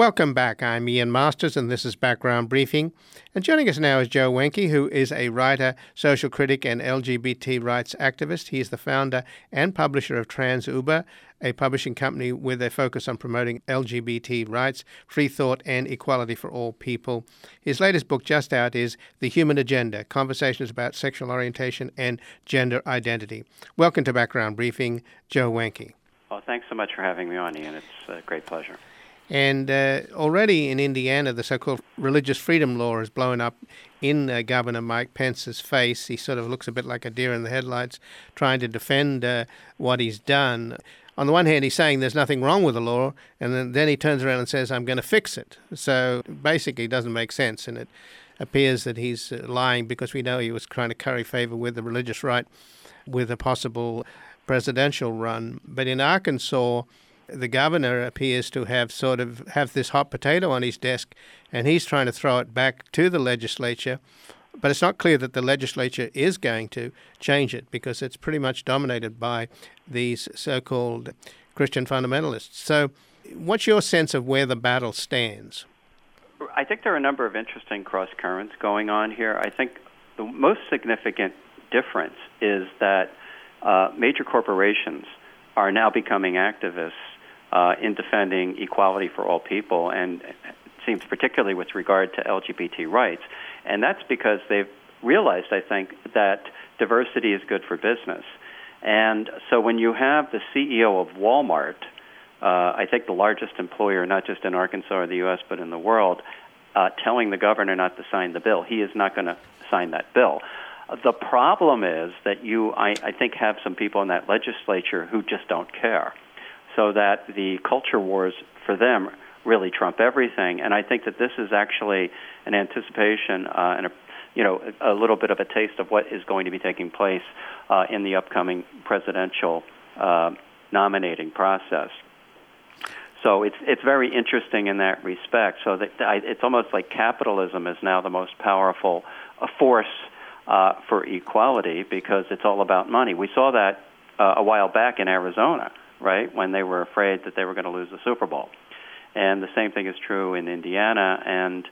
Welcome back. I'm Ian Masters, and this is Background Briefing. And joining us now is Joe Wenke, who is a writer, social critic, and L G B T rights activist. He is the founder and publisher of TransUber, a publishing company with a focus on promoting L G B T rights, free thought, and equality for all people. His latest book just out is The Human Agenda, Conversations about Sexual Orientation and Gender Identity. Welcome to Background Briefing, Joe Wenke. Well, thanks so much for having me on, Ian. It's a great pleasure. And uh, already in Indiana, the so-called religious freedom law is blown up in uh, Governor Mike Pence's face. He sort of looks a bit like a deer in the headlights trying to defend uh, what he's done. On the one hand, he's saying there's nothing wrong with the law, and then, then he turns around and says, I'm going to fix it. So basically it doesn't make sense, and it appears that he's uh, lying because we know he was trying to curry favor with the religious right with a possible presidential run. But in Arkansas, the governor appears to have sort of have this hot potato on his desk, and he's trying to throw it back to the legislature. But it's not clear that the legislature is going to change it because it's pretty much dominated by these so-called Christian fundamentalists. So what's your sense of where the battle stands? I think there are a number of interesting cross currents going on here. I think the most significant difference is that uh, major corporations are now becoming activists Uh, in defending equality for all people, and it seems particularly with regard to L G B T rights. And that's because they've realized, I think, that diversity is good for business. And so when you have the C E O of Walmart, uh, I think the largest employer, not just in Arkansas or the U S, but in the world, uh, telling the governor not to sign the bill, he is not going to sign that bill. The problem is that you, I, I think, have some people in that legislature who just don't care, so that the culture wars for them really trump everything. And I think that this is actually an anticipation uh, and a, you know, a little bit of a taste of what is going to be taking place uh, in the upcoming presidential uh, nominating process. So it's it's very interesting in that respect. So that I, it's almost like capitalism is now the most powerful uh, force uh, for equality because it's all about money. We saw that uh, a while back in Arizona, right, when they were afraid that they were going to lose the Super Bowl. And the same thing is true in Indiana. And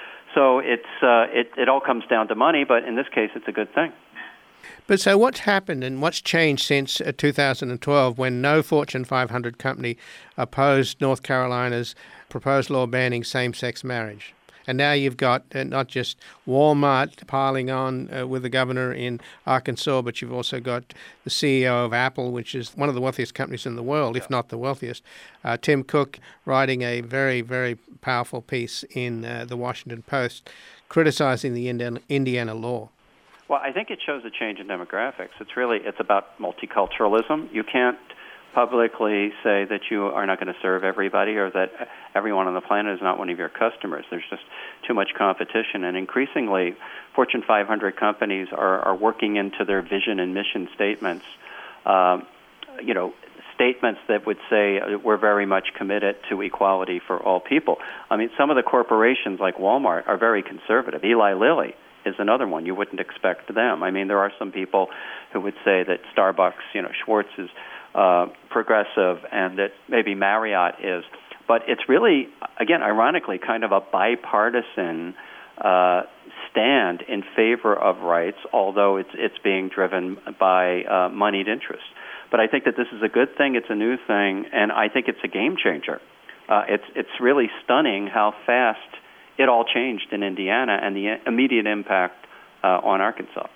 so it's uh, it, it all comes down to money, but in this case, it's a good thing. But so what's happened and what's changed since uh, two thousand twelve when no Fortune five hundred company opposed North Carolina's proposed law banning same-sex marriage? And now you've got uh, not just Walmart piling on uh, with the governor in Arkansas, but you've also got the C E O of Apple, which is one of the wealthiest companies in the world, if not the wealthiest, uh, Tim Cook, writing a very, very powerful piece in uh, the Washington Post criticizing the Indiana, Indiana law. Well, I think it shows a change in demographics. It's really, it's about multiculturalism. You can't publicly say that you are not going to serve everybody or that everyone on the planet is not one of your customers. There's just too much competition. And increasingly, Fortune five hundred companies are, are working into their vision and mission statements, um, you know, statements that would say uh, we're very much committed to equality for all people. I mean, some of the corporations like Walmart are very conservative. Eli Lilly is another one. You wouldn't expect them. I mean, there are some people who would say that Starbucks, you know, Schwartz is Uh, progressive and that maybe Marriott is. But it's really, again, ironically, kind of a bipartisan uh, stand in favor of rights, although it's it's being driven by uh, moneyed interests. But I think that this is a good thing. It's a new thing, and I think it's a game changer. Uh, it's it's really stunning how fast it all changed in Indiana and the immediate impact uh, on Arkansas.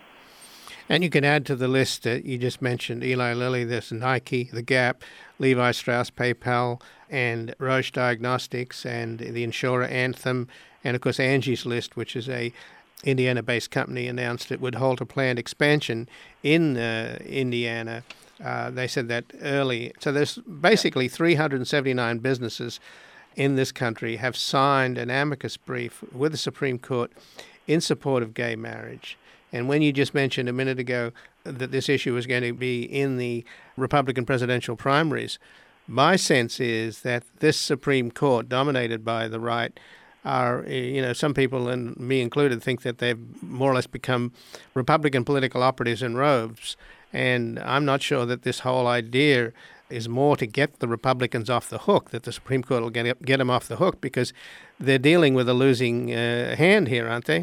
And you can add to the list that you just mentioned Eli Lilly, there's Nike, The Gap, Levi Strauss, PayPal, and Roche Diagnostics, and the insurer Anthem, and of course Angie's List, which is a Indiana-based company, announced it would halt a planned expansion in uh, Indiana. Uh, they said that early. So there's basically three hundred seventy-nine businesses in this country have signed an amicus brief with the Supreme Court in support of gay marriage. And when you just mentioned a minute ago that this issue was going to be in the Republican presidential primaries, my sense is that this Supreme Court, dominated by the right, are, you know, some people, and me included, think that they've more or less become Republican political operatives in robes. And I'm not sure that this whole idea is more to get the Republicans off the hook, that the Supreme Court will get, get them off the hook, because they're dealing with a losing uh, hand here, aren't they?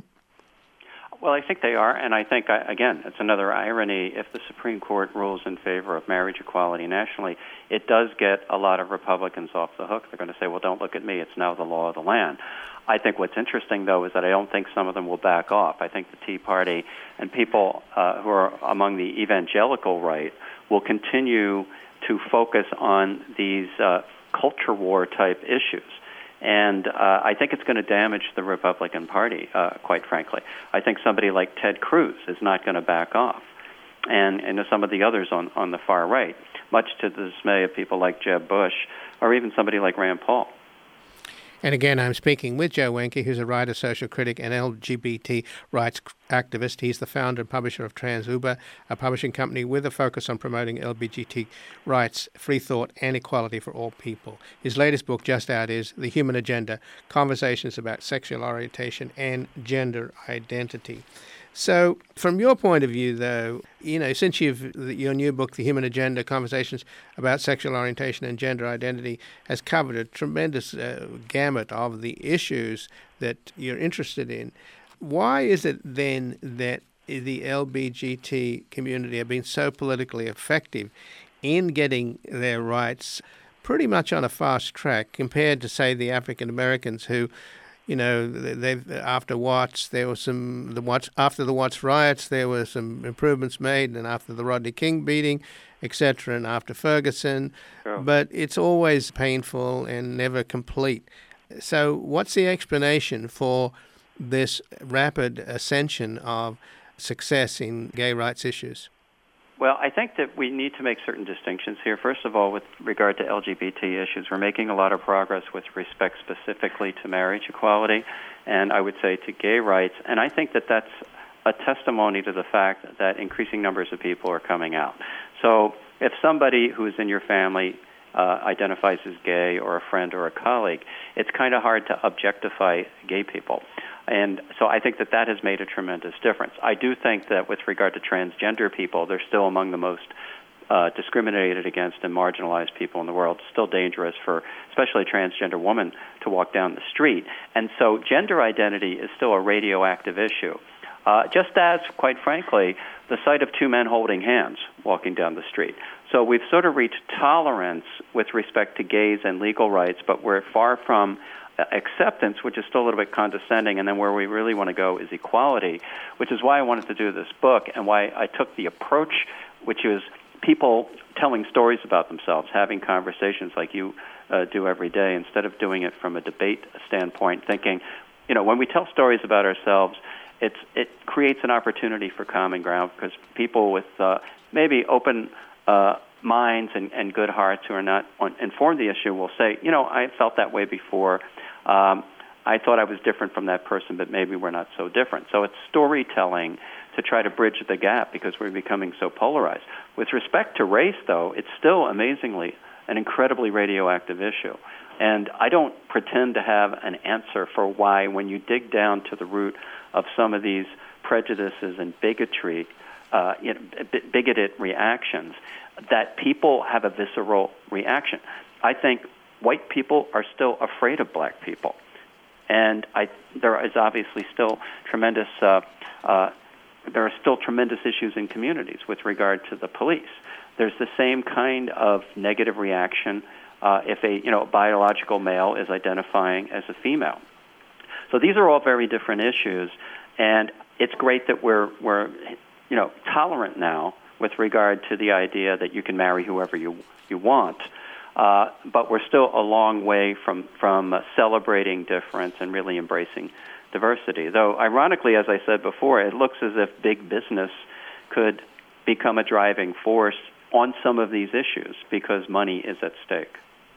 Well, I think they are, and I think, again, it's another irony. If the Supreme Court rules in favor of marriage equality nationally, it does get a lot of Republicans off the hook. They're going to say, well, don't look at me. It's now the law of the land. I think what's interesting, though, is that I don't think some of them will back off. I think the Tea Party and people uh, who are among the evangelical right will continue to focus on these uh, culture war-type issues. And uh, I think it's going to damage the Republican Party, uh, quite frankly. I think somebody like Ted Cruz is not going to back off, and, and some of the others on, on the far right, much to the dismay of people like Jeb Bush or even somebody like Rand Paul. And again, I'm speaking with Joe Wenke, who's a writer, social critic, and L G B T rights activist. He's the founder and publisher of TransUber, a publishing company with a focus on promoting L G B T rights, free thought, and equality for all people. His latest book, just out, is The Human Agenda, Conversations about Sexual Orientation and Gender Identity. So, from your point of view, though, you know, since you've your new book, The Human Agenda: Conversations about Sexual Orientation and Gender Identity, has covered a tremendous uh, gamut of the issues that you're interested in, why is it then that the L G B T community have been so politically effective in getting their rights pretty much on a fast track compared to, say, the African Americans who, you know, they've after Watts, there was some the Watts after the Watts riots, there were some improvements made, and after the Rodney King beating, et cetera, and after Ferguson, sure. But it's always painful and never complete. So, what's the explanation for this rapid ascension of success in gay rights issues? Well, I think that we need to make certain distinctions here. First of all, with regard to L G B T issues, we're making a lot of progress with respect specifically to marriage equality, and I would say to gay rights. And I think that that's a testimony to the fact that increasing numbers of people are coming out. So if somebody who's in your family uh, identifies as gay, or a friend or a colleague, it's kind of hard to objectify gay people. And so I think that that has made a tremendous difference. I do think that with regard to transgender people, they're still among the most uh, discriminated against and marginalized people in the world. It's still dangerous for especially a transgender woman to walk down the street. And so gender identity is still a radioactive issue. Uh, just as, quite frankly, the sight of two men holding hands walking down the street. So we've sort of reached tolerance with respect to gays and legal rights, but we're far from acceptance, which is still a little bit condescending, and then where we really want to go is equality, which is why I wanted to do this book and why I took the approach, which is people telling stories about themselves, having conversations like you uh, do every day, instead of doing it from a debate standpoint, thinking, you know, when we tell stories about ourselves, it's it creates an opportunity for common ground, because people with uh, maybe open uh, minds and, and good hearts who are not on, informed the issue will say, you know, I felt that way before. Um, I thought I was different from that person, but maybe we're not so different. So it's storytelling to try to bridge the gap, because we're becoming so polarized. With respect to race, though, it's still amazingly an incredibly radioactive issue. And I don't pretend to have an answer for why, when you dig down to the root of some of these prejudices and bigotry, uh, you know, bigoted reactions, that people have a visceral reaction. I think white people are still afraid of black people. And I, there is obviously still tremendous, uh, uh, there are still tremendous issues in communities with regard to the police. There's the same kind of negative reaction uh, if a you know biological male is identifying as a female. So these are all very different issues, and it's great that we're we're you know tolerant now with regard to the idea that you can marry whoever you you want. Uh, but we're still a long way from, from uh, celebrating difference and really embracing diversity. Though, ironically, as I said before, it looks as if big business could become a driving force on some of these issues because money is at stake.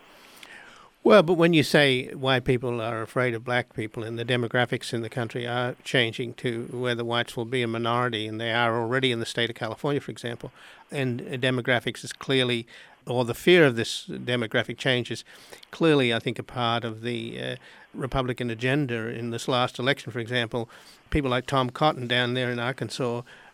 Well, but when you say why people are afraid of black people, and the demographics in the country are changing to where the whites will be a minority, and they are already in the state of California, for example, and demographics is clearly, or the fear of this demographic change is clearly, I think, a part of the uh, Republican agenda in this last election. For example, people like Tom Cotton down there in Arkansas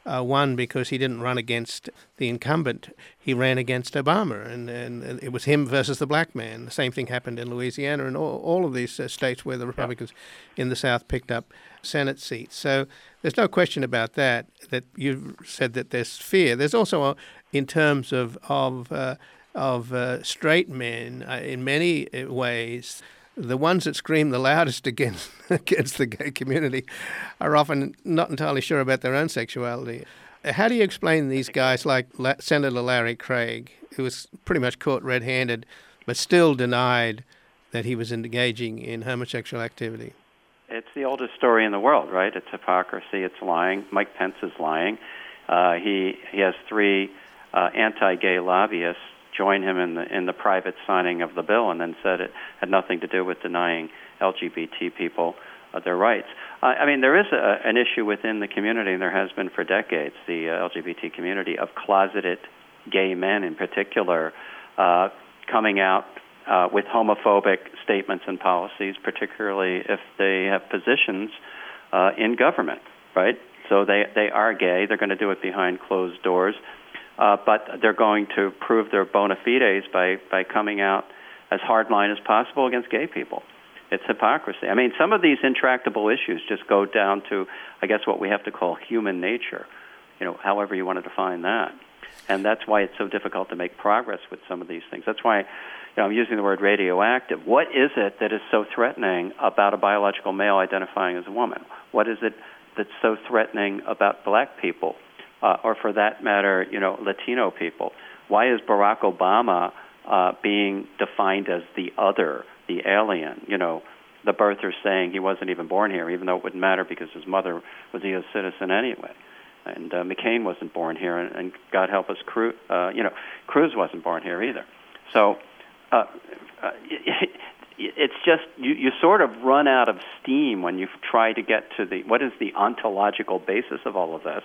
uh, won because he didn't run against the incumbent. He ran against Obama, and, and it was him versus the black man. The same thing happened in Louisiana and all, all of these uh, states where the Republicans yeah. in the South picked up Senate seats. So there's no question about that, that you said that there's fear. There's also, a, in terms of, of, uh, of uh, straight men, uh, in many ways, the ones that scream the loudest against against the gay community are often not entirely sure about their own sexuality. How do you explain these guys like La- Senator Larry Craig, who was pretty much caught red-handed, but still denied that he was engaging in homosexual activity? It's the oldest story in the world, right? It's hypocrisy. It's lying. Mike Pence is lying. Uh, he he has three uh, anti-gay lobbyists join him in the in the private signing of the bill, and then said it had nothing to do with denying L G B T people uh, their rights. Uh, I mean, there is a, an issue within the community, and there has been for decades, the uh, L G B T community, of closeted gay men in particular uh, coming out uh, with homophobic statements and policies, particularly if they have positions uh, in government, right? So they, they are gay. They're going to do it behind closed doors. Uh, but they're going to prove their bona fides by, by coming out as hardline as possible against gay people. It's hypocrisy. I mean, some of these intractable issues just go down to, I guess, what we have to call human nature, you know, however you want to define that. And that's why it's so difficult to make progress with some of these things. That's why, you know, I'm using the word radioactive. What is it that is so threatening about a biological male identifying as a woman? What is it that's so threatening about black people? Uh, or for that matter, you know, Latino people? Why is Barack Obama uh, being defined as the other, the alien? You know, the birthers saying he wasn't even born here, even though it wouldn't matter because his mother was a U S citizen anyway. And uh, McCain wasn't born here, and, and God help us, Cruz, uh, you know, Cruz wasn't born here either. So uh, uh, it, it's just you, you sort of run out of steam when you try to get to the what is the ontological basis of all of this.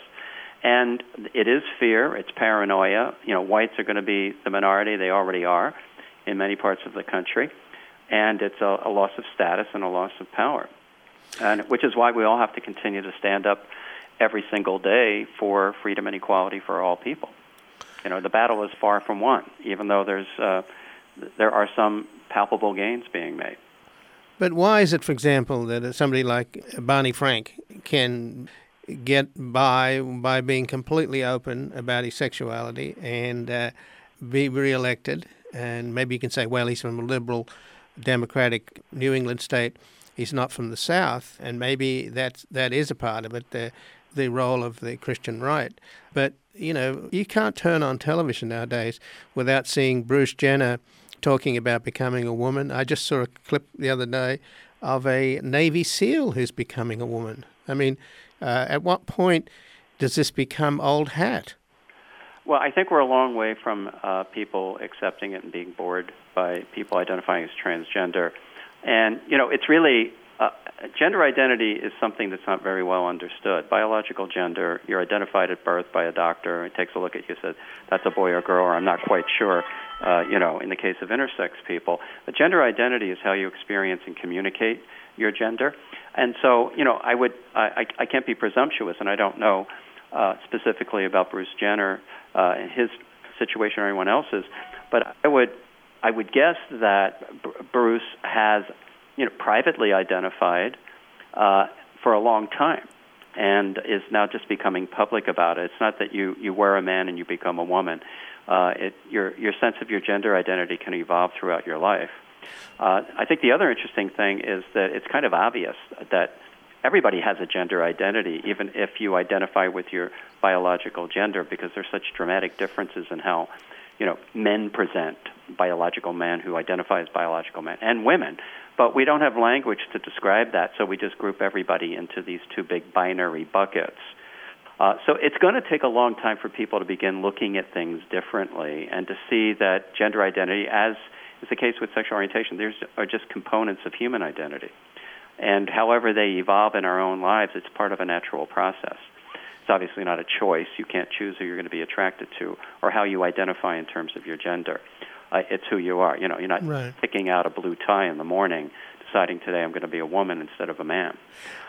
And it is fear, it's paranoia. You know, whites are going to be the minority, they already are in many parts of the country. And it's a, a loss of status and a loss of power. And which is why we all have to continue to stand up every single day for freedom and equality for all people. You know, the battle is far from won, even though there's uh, there are some palpable gains being made. But why is it, for example, that somebody like Barney Frank can get by by being completely open about his sexuality and uh, be re-elected? And maybe you can say, well, he's from a liberal, democratic New England state. He's not from the South, and maybe that's, that is a part of it, the, the role of the Christian right. But, you know, you can't turn on television nowadays without seeing Bruce Jenner talking about becoming a woman. I just saw a clip the other day of a Navy SEAL who's becoming a woman. I mean, uh, at what point does this become old hat? Well, I think we're a long way from uh, people accepting it and being bored by people identifying as transgender. And, you know, it's really, uh, gender identity is something that's not very well understood. Biological gender, you're identified at birth by a doctor. It takes a look at you, says, that's a boy or girl, or I'm not quite sure, uh, you know, in the case of intersex people. But gender identity is how you experience and communicate your gender. And so, you know, I would, I, I can't be presumptuous, and I don't know uh, specifically about Bruce Jenner uh, and his situation or anyone else's, but I would, I would guess that B- Bruce has, you know, privately identified uh, for a long time, and is now just becoming public about it. It's not that you, you were a man and you become a woman. Uh, it, your your sense of your gender identity can evolve throughout your life. Uh, I think the other interesting thing is that it's kind of obvious that everybody has a gender identity, even if you identify with your biological gender, because there's such dramatic differences in how, you know, men present, biological men who identify as biological men, and women. But we don't have language to describe that, so we just group everybody into these two big binary buckets. Uh, so it's going to take a long time for people to begin looking at things differently and to see that gender identity, as is the case with sexual orientation, there's are just components of human identity. And however they evolve in our own lives, it's part of a natural process. It's obviously not a choice. You can't choose who you're going to be attracted to or how you identify in terms of your gender. Uh, it's who you are. You know, you're not right. picking out a blue tie in the morning, deciding today I'm going to be a woman instead of a man.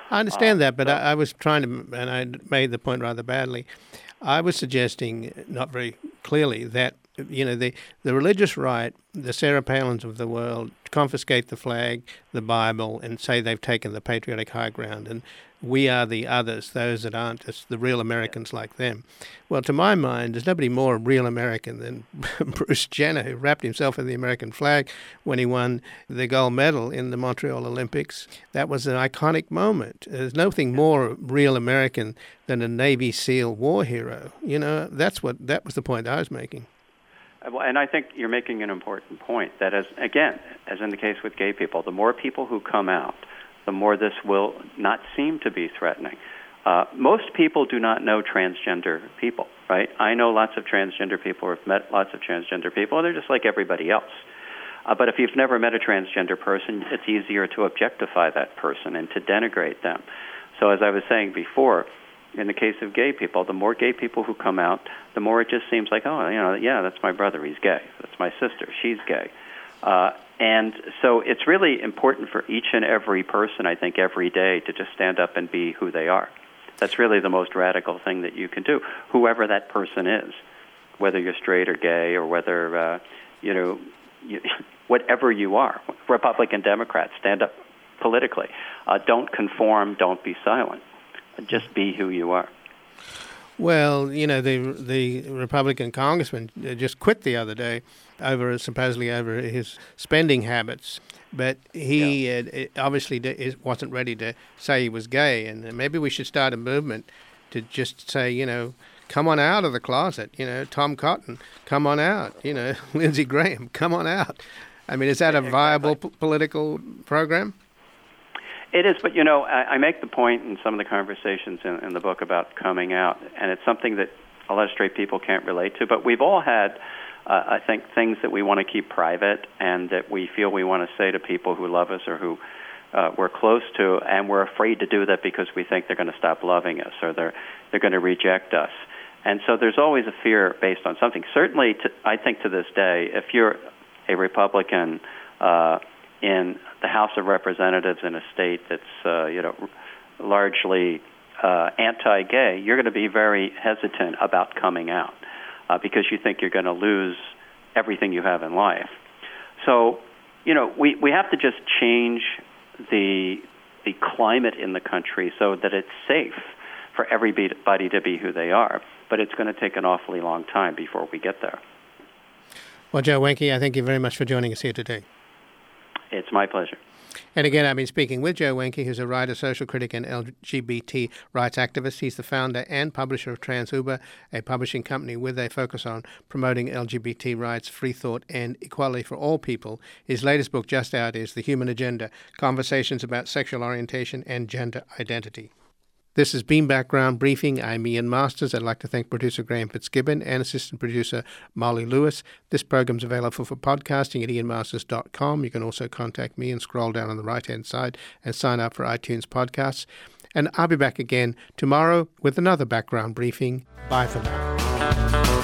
I understand Uh, that, but so- I, I was trying to, and I made the point rather badly. I was suggesting, not very clearly, that you know the the religious right, the Sarah Palins of the world, confiscate the flag, the Bible, and say they've taken the patriotic high ground, and we are the others, those that aren't just the real Americans like them. Well, to my mind, there's nobody more real American than Bruce Jenner, who wrapped himself in the American flag when he won the gold medal in the Montreal Olympics. That was an iconic moment. There's nothing more real American than a Navy SEAL war hero. You know, that's what that was the point I was making. Well, and I think you're making an important point that, as again, as in the case with gay people, the more people who come out, the more this will not seem to be threatening. Uh, most people do not know transgender people, right? I know lots of transgender people, or have met lots of transgender people, and they're just like everybody else. Uh, but if you've never met a transgender person, it's easier to objectify that person and to denigrate them. So as I was saying before, in the case of gay people, the more gay people who come out, the more it just seems like, oh, you know, yeah, that's my brother, he's gay. That's my sister, she's gay. Uh, and so it's really important for each and every person, I think, every day to just stand up and be who they are. That's really the most radical thing that you can do, whoever that person is, whether you're straight or gay or whether, uh, you know, you, whatever you are, Republican, Democrat, stand up politically. Uh, don't conform, don't be silent. Just be who you are. Well, you know, the the Republican congressman just quit the other day over supposedly over his spending habits, but he Yeah. uh, obviously d- wasn't ready to say he was gay, and maybe we should start a movement to just say, you know, come on out of the closet, you know, Tom Cotton, come on out, you know, Lindsey Graham, come on out. I mean, is that a Yeah, viable exactly. p- political program? It is, but, you know, I, I make the point in some of the conversations in, in the book about coming out, and it's something that a lot of straight people can't relate to, but we've all had, uh, I think, things that we want to keep private and that we feel we want to say to people who love us or who uh, we're close to, and we're afraid to do that because we think they're going to stop loving us or they're they're going to reject us. And so there's always a fear based on something. Certainly, to, I think to this day, if you're a Republican uh, in the House of Representatives in a state that's, uh, you know, largely uh, anti-gay, you're going to be very hesitant about coming out uh, because you think you're going to lose everything you have in life. So, you know, we, we have to just change the the climate in the country so that it's safe for everybody to be who they are. But it's going to take an awfully long time before we get there. Well, Joe Wenke, I thank you very much for joining us here today. It's my pleasure. And again, I've been speaking with Joe Wenke, who's a writer, social critic, and L G B T rights activist. He's the founder and publisher of TransUber, a publishing company with a focus on promoting L G B T rights, free thought, and equality for all people. His latest book just out is The Human Agenda, Conversations about Sexual Orientation and Gender Identity. This has been Background Briefing. I'm Ian Masters. I'd like to thank producer Graham Fitzgibbon and assistant producer Molly Lewis. This program's available for podcasting at ian masters dot com. You can also contact me and scroll down on the right-hand side and sign up for iTunes podcasts. And I'll be back again tomorrow with another Background Briefing. Bye for now.